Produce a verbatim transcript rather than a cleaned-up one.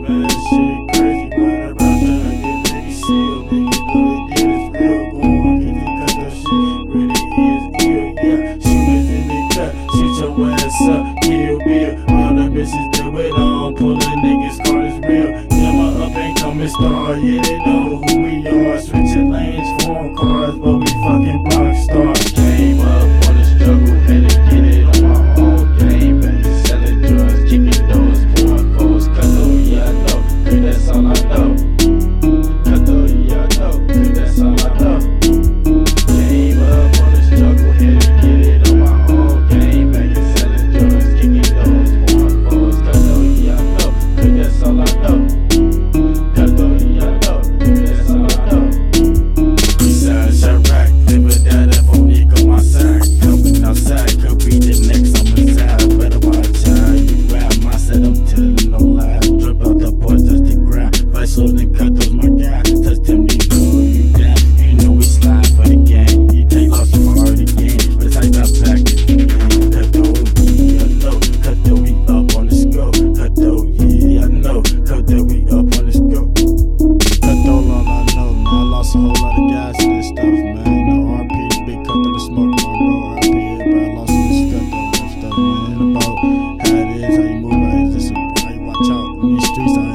man, shit crazy, run around trying to get niggas sealed. Niggas know they did it real. Go on, get it, cause that shit really is ill, yeah. Shooters in the cut, shoot your ass up, kill Bill. All the bitches that wait on, pull a niggas card is real. Yeah, my up and coming star, yeah, they know who we are. Switching lanes, foreign cars, but we fucking block stars. Came up on the struggle, had to get it on my own game. Back selling drugs, kicking doors, pouring foes. Cut though, yeah, I know, cause that's all I know. Cut though, yeah, I know, cause that's all I know. Came up on the struggle, had to get it on my own game. Back selling drugs, kicking doors, pouring foes. Cut though, yeah, I know, cause that's all I know. Cut though, yeah, I know, cause that's all I know. Besides Chirac, living down there for me, go my side. Coming outside, could be the next on my side. Better watch out, you rap my set, I'm telling no lie. Drip out the boys, touch the ground. Vice so then cut those my guy. Touch them, you know you down. You know we slide for the gang. You take lost from hard again. But it's like that back again. Cut though, yeah, I know. Cut though, we up on the scope. Cut though, yeah, I know. Cut though, we up on the scope. Cut though, all I know, man. I lost a whole lot of guys to this stuff, man. You know, R P the big cut through the smoke, my bro. R P everybody I lost to this cut though and stuff, man. About how it is, how you move, how you listen, how you watch out in these streets out here.